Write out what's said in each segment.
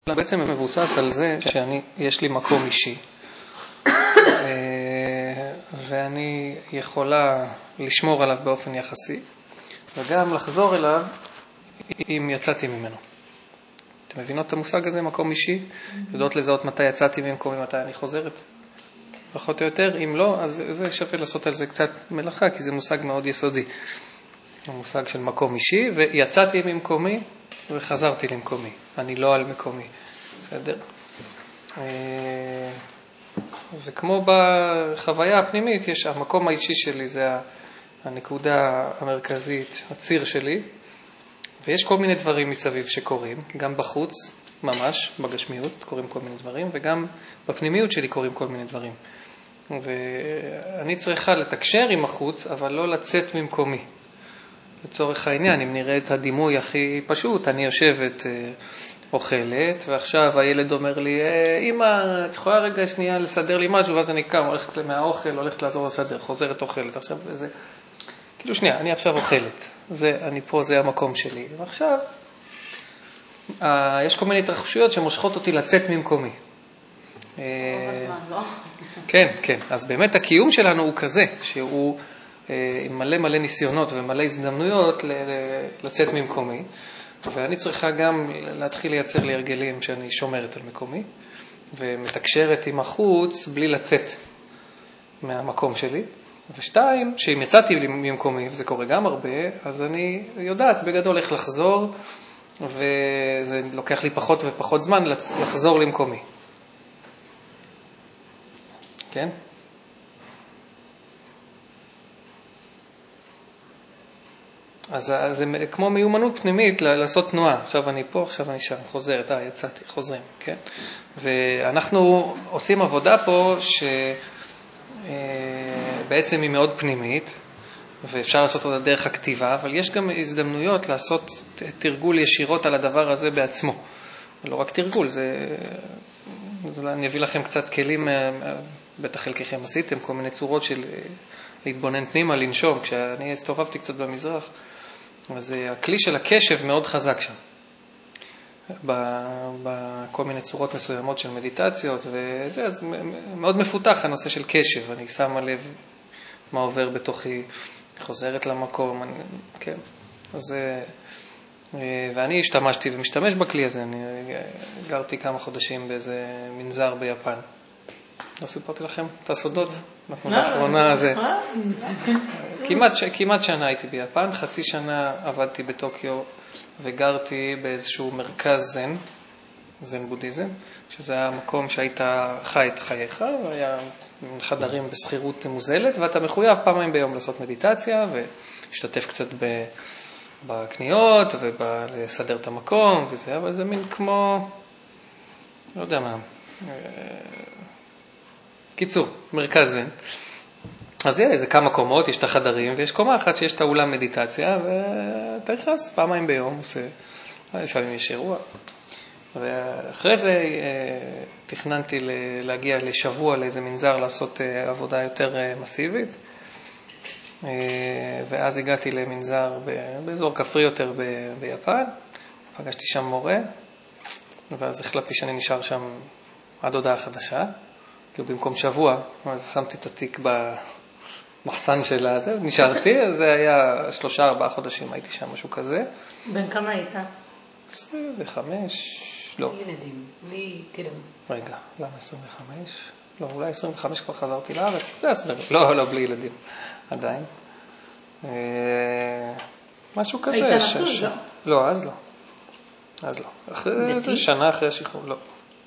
בעצם מבוסס על זה שיש לי מקום אישי ואני יכולה לשמור עליו באופן יחסי וגם לחזור אליו אם יצאתי ממנו. אתם מבינות את המושג הזה, מקום אישי? יודעות לזהות מתי יצאתי ממקום ומתי אני חוזרת? פחות או יותר, אם לא, אז זה שווה לעשות על זה קצת מלאכה, כי זה מושג מאוד יסודי. המושג של מקום אישי, ויצאתי ממקומי וחזרתי למקומי. אני לא על מקומי. בסדר? וכמו בחוויה הפנימית, יש המקום האישי שלי, זה הנקודה המרכזית, הציר שלי, ויש כל מיני דברים מסביב שקורים, גם בחוץ, ממש, בגשמיות, קורים כל מיני דברים, וגם בפנימיות שלי קורים כל מיני דברים. ואני צריכה לתקשר עם החוץ, אבל לא לצאת ממקומי. לצורך העניין, אם נראה את הדימוי הכי פשוט, אני יושבת אוכלת, ועכשיו הילד אומר לי, אמא, את יכולה רגע שנייה לסדר לי משהו, ואז אני קם, הולכת מהאוכל, הולכת לעזור לסדר, חוזרת אוכלת. עכשיו זה, כאילו שנייה, אני עכשיו אוכלת. אני פה, זה המקום שלי. ועכשיו, יש כל מיני התרחשויות שמושכות אותי לצאת ממקומי. כן, כן. אז באמת הקיום שלנו הוא כזה, שהוא עם מלא ניסיונות ומלא הזדמנויות לצאת ממקומי. ואני צריכה גם להתחיל לייצר לי הרגלים שאני שומרת על מקומי, ומתקשרת עם החוץ בלי לצאת מהמקום שלי. ושתיים, שאם יצאתי ממקומי, וזה קורה גם הרבה, אז אני יודעת בגדול איך לחזור, וזה לוקח לי פחות ופחות זמן לחזור למקומי. כן? אז זה כמו מיומנות פנימית לעשות תנועה. עכשיו אני פה, עכשיו אני שם, חוזרת, יצאתי, חוזרים, כן? ואנחנו עושים עבודה פה שבעצם היא מאוד פנימית, ואפשר לעשות אותה דרך הכתיבה, אבל יש גם הזדמנויות לעשות תרגול ישירות על הדבר הזה בעצמו. לא רק תרגול, אני אביא לכם קצת כלים, בטח חלקכם עשיתם, כל מיני צורות של להתבונן פנימה, לנשום. כשאני הסתובבתי קצת במזרח, אז הכלי של הקשב מאוד חזק שם. בכל מיני צורות מסוימות של מדיטציות, וזה אז מאוד מפותח הנושא של קשב. אני שמה לב מה עובר בתוכי, חוזרת למקום, כן. אז, ואני השתמשתי ומשתמש בכלי הזה. אני גרתי כמה חודשים באיזה מנזר ביפן. לא סיפרתי לכם את הסודות? אנחנו לאחרונה זה. כמעט שנה הייתי ביפן, חצי שנה עבדתי בטוקיו וגרתי באיזשהו מרכז זן בודהיזם, שזה היה מקום שהיית חי את חייך, והיה חדרים בסחירות מוזלת, ואתה מחויב פעמיים ביום לעשות מדיטציה ולהשתתף קצת בקניות ולסדר את המקום וזה, אבל זה מין כמו, לא יודע מה, קיצור, מרכז זן. אז זה כמה קומות, יש את החדרים, ויש קומה אחת שיש את האולם מדיטציה, ואתה נכנס פעמיים ביום, עושה, לפעמים יש אירוע. ואחרי זה תכננתי להגיע לשבוע לאיזה מנזר, לעשות עבודה יותר מסיבית, ואז הגעתי למנזר באזור כפרי יותר ביפן, פגשתי שם מורה, ואז החלטתי שאני נשאר שם עד הודעה חדשה, כי במקום שבוע, אז שמתי את התיק במחסן של הזה, נשארתי, אז זה היה 3-4 חודשים, הייתי שם משהו כזה. בן כמה היית? 25, לא. ילדים, בלי קדם. רגע, למה 25? לא, אולי 25 כבר חזרתי לארץ, זה הסדר. לא, בלי ילדים, עדיין. משהו כזה. היית נשוי, לא? לא, אז לא. זה שנה אחרי השחרור, לא.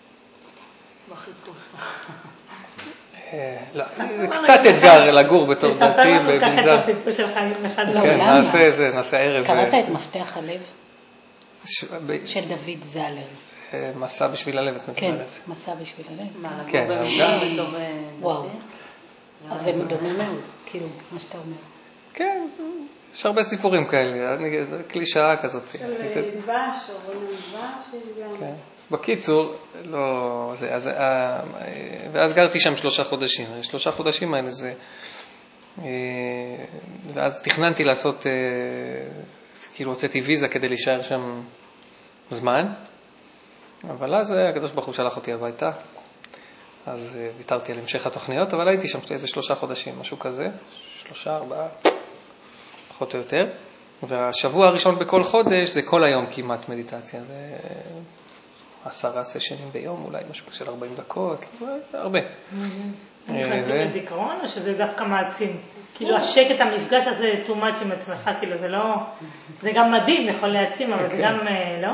לא, קצת אתגר לגור בתור דתי בבנזר. קח את הסיפור שלך יום אחד. כן, נעשה ערב. קראת את מפתח הלב של דוד זלר. מסע בשביל הלב, את מתארת. כן, מסע בשביל הלב. כן, וואו. אז זה דומה מאוד, כאילו, מה שאתה אומר. כן, יש הרבה סיפורים כאלה, קלישאה כזאת. של דבש או דבש. בקיצור, לא, ואז גרתי שם 3 חודשים. 3 חודשים האלה זה, ואז תכננתי לעשות, כאילו הוצאתי ויזה כדי להישאר שם זמן, אבל אז הקדוש ברוך הוא שלח אותי הביתה, אז ויתרתי על המשך התוכניות, אבל הייתי שם איזה 3 חודשים, משהו כזה, 3, 4, פחות או יותר. והשבוע הראשון בכל חודש זה כל היום כמעט מדיטציה, זה 10 סשנים ביום, אולי משהו של 40 דקות, זה הרבה. נכנסים לדיכאון או שזה דווקא מעצים? כאילו השקט, המפגש הזה too much עם עצמך, כאילו זה לא, זה גם מדהים, יכול להעצים, אבל זה גם לא?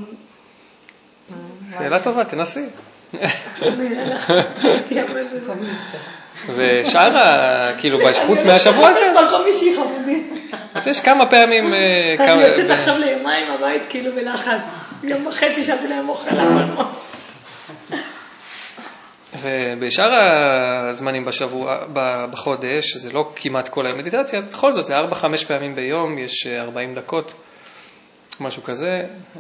שאלה טובה, תנסי. ושאר, כאילו, חוץ מהשבוע הזה, אז יש כמה פעמים... אני יוצאת עכשיו ליומיים הבית, כאילו בלחץ. יום וחצי שאתי להם אוכל הכל. ובשאר הזמנים בחודש, זה לא כמעט כל היום מדיטציה, אז בכל זאת זה 4-5 פעמים ביום, יש 40 דקות, משהו כזה.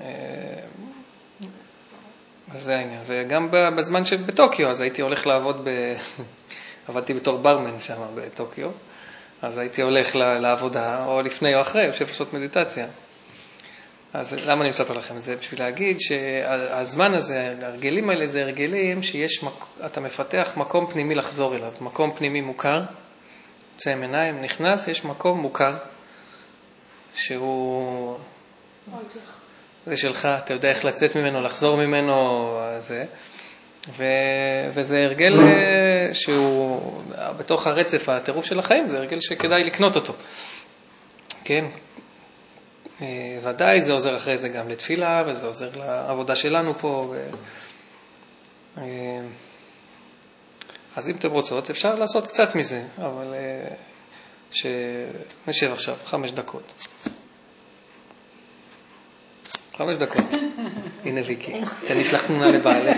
אז זה העניין. וגם בזמן שבטוקיו, אז הייתי הולך לעבוד עבדתי בתור ברמן שם בטוקיו, אז הייתי הולך לעבודה, או לפני או אחרי, יושב לעשות מדיטציה. אז למה אני מספר לכם את זה? בשביל להגיד שהזמן הזה, הרגלים האלה זה הרגלים אתה מפתח מקום פנימי לחזור אליו, מקום פנימי מוכר, יוצא עיניים, נכנס, יש מקום מוכר, שהוא... זה שלך, אתה יודע איך לצאת ממנו, לחזור ממנו, וזה הרגל שהוא בתוך הרצף, הטירוף של החיים, זה הרגל שכדאי לקנות אותו. כן? ודאי זה עוזר אחרי זה גם לתפילה, וזה עוזר לעבודה שלנו פה. אז אם אתם רוצות, אפשר לעשות קצת מזה, אבל שנשב עכשיו 5 דקות. 5 דקות. הנה ויקי, אני אשלח תמונה לבעלך.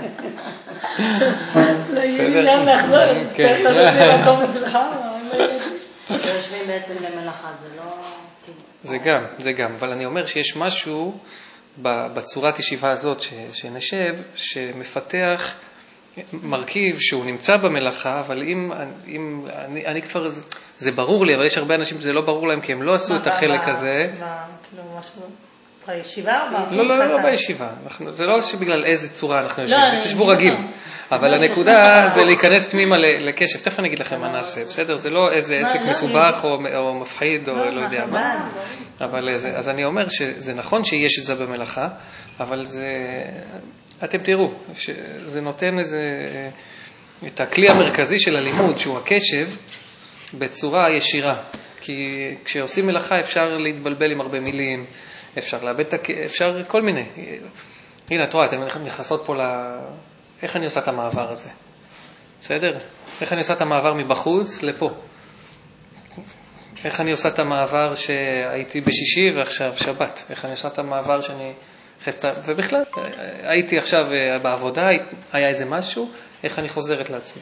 לא יהיה לי לאן לחזור, תצטרך לבוא למקום אצלך. יושבים בעצם למלאכה, זה לא... זה גם, אבל אני אומר שיש משהו בצורת ישיבה הזאת שנשב, שמפתח מרכיב שהוא נמצא במלאכה, אבל אם אני כבר, זה ברור לי, אבל יש הרבה אנשים שזה לא ברור להם, כי הם לא עשו את החלק הזה. כאילו משהו בישיבה או לא בישיבה. זה לא שבגלל איזה צורה אנחנו יושבים, תשבו רגיל. אבל הנקודה זה להיכנס פנימה לקשב. תכף אני אגיד לכם מה נעשה, בסדר? זה לא איזה עסק מסובך או מפחיד או לא יודע מה. אז אני אומר שזה נכון שיש את זה במלאכה, אבל אתם תראו, זה נותן את הכלי המרכזי של הלימוד, שהוא הקשב, בצורה ישירה. כי כשעושים מלאכה אפשר להתבלבל עם הרבה מילים, אפשר לאבד אפשר כל מיני. הנה, את רואה, אתם נכנסות פה איך אני עושה את המעבר הזה? בסדר? איך אני עושה את המעבר מבחוץ לפה? איך אני עושה את המעבר שהייתי בשישי ועכשיו שבת? איך אני עושה את המעבר שאני... ובכלל, הייתי עכשיו בעבודה, היה איזה משהו, איך אני חוזרת לעצמי?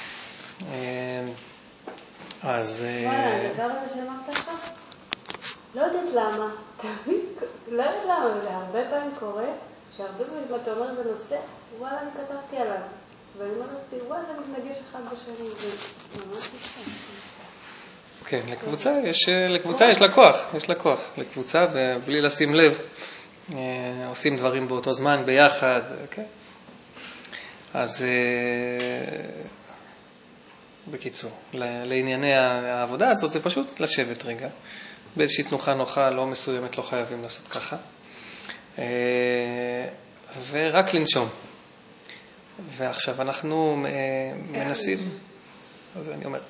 אז... וואלה, הדבר הזה שאמרת לך? לא יודעת למה. לא יודעת למה, וזה הרבה פעמים קורה, שהרבה פעמים אתה אומר בנושא, וואלה, אני כתבתי עליו. ואני אומרת, וואלה, מתנגש אחד בשני, זה ממש נשמע. כן, לקבוצה יש לה כוח, לקבוצה, ובלי לשים לב, עושים דברים באותו זמן, ביחד, כן. אז בקיצור, לענייני העבודה הזאת זה פשוט לשבת רגע, באיזושהי תנוחה נוחה, לא מסוימת, לא חייבים לעשות ככה, ורק לנשום. ועכשיו אנחנו מנסים, אז אני אומר,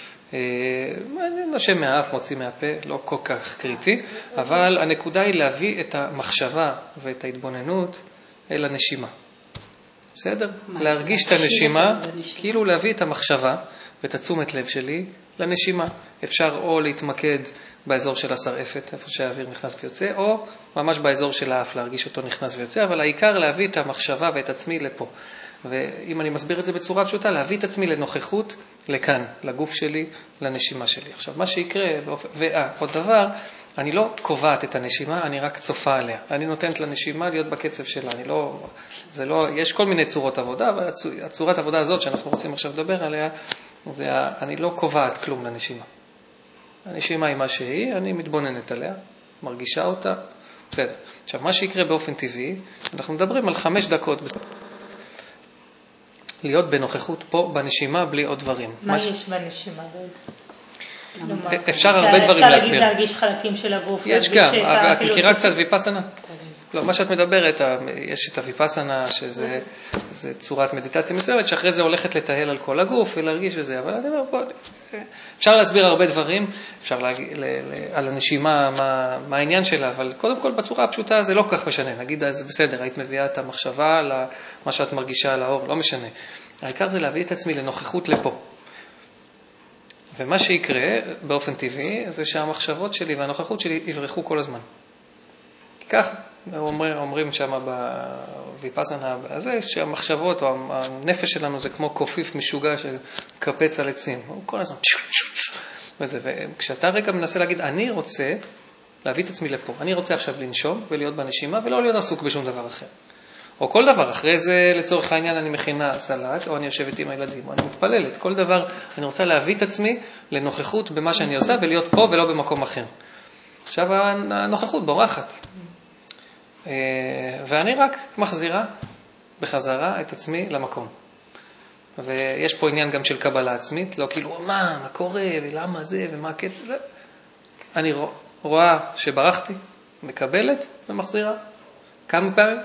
נושם מהאף, מוציא מהפה, לא כל כך קריטי, אבל הנקודה היא להביא את המחשבה ואת ההתבוננות אל הנשימה. בסדר? להרגיש את הנשימה, כאילו להביא את המחשבה ואת התשומת לב שלי לנשימה. אפשר או להתמקד באזור של השרעפת, איפה שהאוויר נכנס ויוצא, או ממש באזור של האף, להרגיש אותו נכנס ויוצא, אבל העיקר להביא את המחשבה ואת עצמי לפה. ואם אני מסביר את זה בצורה פשוטה, להביא את עצמי לנוכחות, לכאן, לגוף שלי, לנשימה שלי. עכשיו, מה שיקרה, עוד דבר, אני לא קובעת את הנשימה, אני רק צופה עליה. אני נותנת לנשימה להיות בקצב שלה. יש כל מיני צורות עבודה, אבל הצורת עבודה הזאת שאנחנו רוצים עכשיו לדבר עליה, אני לא קובעת כלום לנשימה. הנשימה היא מה שהיא, אני מתבוננת עליה, מרגישה אותה, בסדר. עכשיו, מה שיקרה באופן טבעי, אנחנו מדברים על 5 דקות. להיות בנוכחות פה, בנשימה, בלי עוד דברים. מה יש בנשימה בעצם? אפשר הרבה דברים להסביר. אפשר להרגיש חלקים של הגוף. יש גם, אבל את מכירה קצת ויפסנה? לא, מה שאת מדברת, יש את הויפסנה, שזה צורת מדיטציה מסוימת, שאחרי זה הולכת לטהל על כל הגוף ולהרגיש וזה, אבל אני אומר, אפשר להסביר הרבה דברים, אפשר להגיד על הנשימה, מה העניין שלה, אבל קודם כל בצורה הפשוטה זה לא כך משנה, נגיד, אז בסדר, היית מביאה את המחשבה למה שאת מרגישה על האור, לא משנה. העיקר זה להביא את עצמי לנוכחות לפה. ומה שיקרה באופן טבעי, זה שהמחשבות שלי והנוכחות שלי יברחו כל הזמן. כך אומרים שם בויפסנה הזה, שהמחשבות או הנפש שלנו זה כמו קופיף משוגע שקפץ על עצים. הוא כל הזמן וזה. וכשאתה רגע מנסה להגיד, אני רוצה להביא את עצמי לפה, אני רוצה עכשיו לנשום ולהיות בנשימה ולא להיות עסוק בשום דבר אחר. או כל דבר, אחרי זה לצורך העניין אני מכינה סלט, או אני יושבת עם הילדים, או אני מתפללת. כל דבר, אני רוצה להביא את עצמי לנוכחות במה שאני עושה ולהיות פה ולא במקום אחר. עכשיו הנוכחות בורחת. ואני רק מחזירה בחזרה את עצמי למקום. ויש פה עניין גם של קבלה עצמית, לא כאילו מה קורה ולמה זה ומה הקטע. לא. אני רואה שברחתי, מקבלת ומחזירה. כמה פעמים?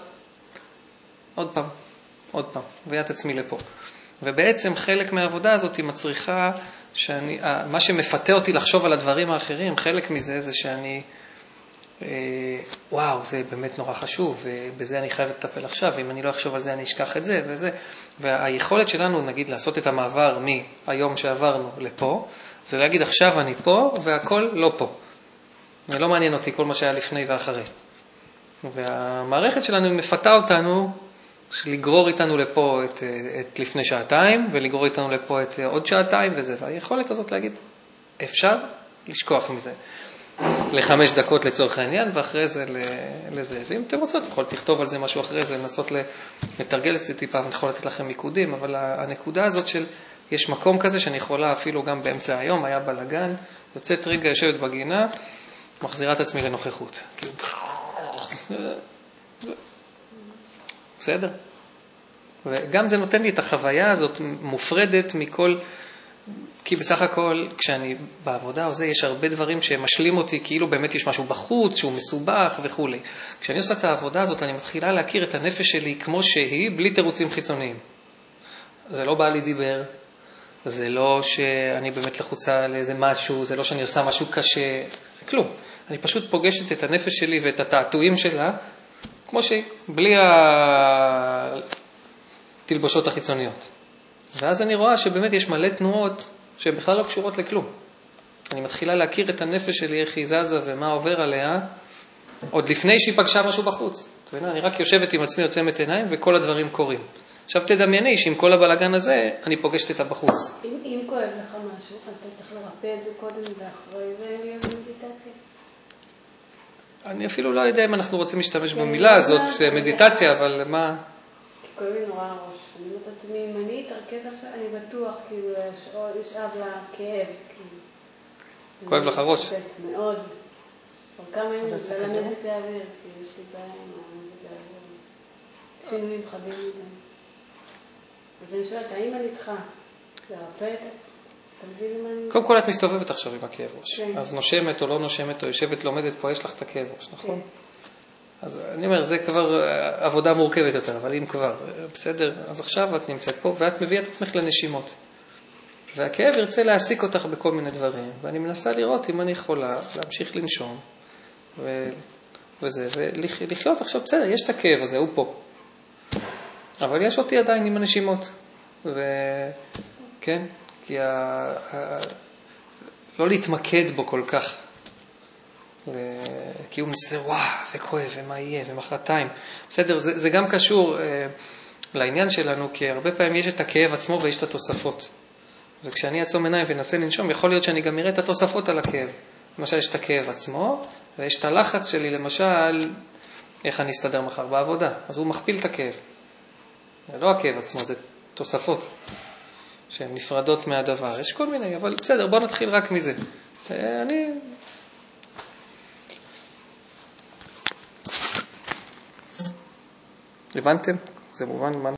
עוד פעם, ויית עצמי לפה. ובעצם חלק מהעבודה הזאת היא מצריכה מה שמפתה אותי לחשוב על הדברים האחרים, חלק מזה זה שאני וואו, זה באמת נורא חשוב, ובזה אני חייב לטפל עכשיו, ואם אני לא אחשוב על זה אני אשכח את זה וזה. והיכולת שלנו, נגיד, לעשות את המעבר מהיום שעברנו לפה, זה להגיד עכשיו אני פה והכל לא פה. ולא מעניין אותי כל מה שהיה לפני ואחרי. והמערכת שלנו מפתה אותנו לגרור איתנו לפה את לפני שעתיים, ולגרור איתנו לפה את עוד שעתיים וזה. והיכולת הזאת להגיד, אפשר לשכוח מזה. ל5 דקות לצורך העניין, ואחרי זה לזה. ואם אתם רוצות, יכול לכתוב על זה משהו אחרי זה, לנסות לתרגל את זה טיפה, ואני יכול לתת לכם מיקודים, אבל הנקודה הזאת של, יש מקום כזה שאני יכולה אפילו גם באמצע היום, היה בלגן, יוצאת רגע, יושבת בגינה, מחזירה את עצמי לנוכחות. בסדר? וגם זה נותן לי את החוויה הזאת מופרדת מכל, כי בסך הכל כשאני בעבודה או זה, יש הרבה דברים שמשלים אותי, כאילו באמת יש משהו בחוץ שהוא מסובך וכו'. כשאני עושה את העבודה הזאת, אני מתחילה להכיר את הנפש שלי כמו שהיא, בלי תירוצים חיצוניים. זה לא בא לי דיבר, זה לא שאני באמת לחוצה לאיזה משהו, זה לא שאני עושה משהו קשה, זה כלום. אני פשוט פוגשת את הנפש שלי ואת התעתועים שלה, כמו שהיא, בלי התלבושות החיצוניות. ואז אני רואה שבאמת יש מלא תנועות שהן בכלל לא קשורות לכלום. אני מתחילה להכיר את הנפש שלי, איך היא זזה ומה עובר עליה, עוד לפני שהיא פגשה משהו בחוץ. אני רק יושבת עם עצמי, עוצמת עיניים, וכל הדברים קורים. עכשיו תדמייני שעם כל הבלגן הזה, אני פוגשת את הבחוץ. אם כואב לך משהו, אז אתה צריך לרפא את זה קודם ואחרי זה מדיטציה? אני אפילו לא יודע אם אנחנו רוצים להשתמש במילה הזאת, מדיטציה, אבל מה? כי כואב לי נורא הראש. אני אומרת לעצמי, אם אני אתרכז עכשיו, אני בטוח, כאילו, ישאב לכאב, כאילו. כואב לך הראש? מאוד. כבר כמה ימים זה ללמד את האוויר, כי יש לי בעיה עם המזג האוויר. שינויים חדים מדי. אז אני שואלת, האם אני צריכה לרפא את זה? קודם כל את מסתובבת עכשיו עם הכאב ראש. אז נושמת או לא נושמת או יושבת לומדת פה, יש לך את הכאב ראש, נכון? אז אני אומר, זה כבר עבודה מורכבת יותר, אבל אם כבר, בסדר, אז עכשיו את נמצאת פה ואת מביאה את עצמך לנשימות. והכאב ירצה להעסיק אותך בכל מיני דברים, ואני מנסה לראות אם אני יכולה להמשיך לנשום וזה, ולחיות עכשיו, בסדר, יש את הכאב הזה, הוא פה. אבל יש אותי עדיין עם הנשימות. וכן, כי לא להתמקד בו כל כך. כי הוא מסתבר, וואו, וכואב, ומה יהיה, ומחרתיים. בסדר, זה גם קשור לעניין שלנו, כי הרבה פעמים יש את הכאב עצמו ויש את התוספות. וכשאני אעצום עיניים ונסה לנשום, יכול להיות שאני גם אראה את התוספות על הכאב. למשל, יש את הכאב עצמו, ויש את הלחץ שלי, למשל, איך אני אסתדר מחר בעבודה. אז הוא מכפיל את הכאב. זה לא הכאב עצמו, זה תוספות שהן נפרדות מהדבר. יש כל מיני, אבל בסדר, בוא נתחיל רק מזה. הבנתם? זה מובן?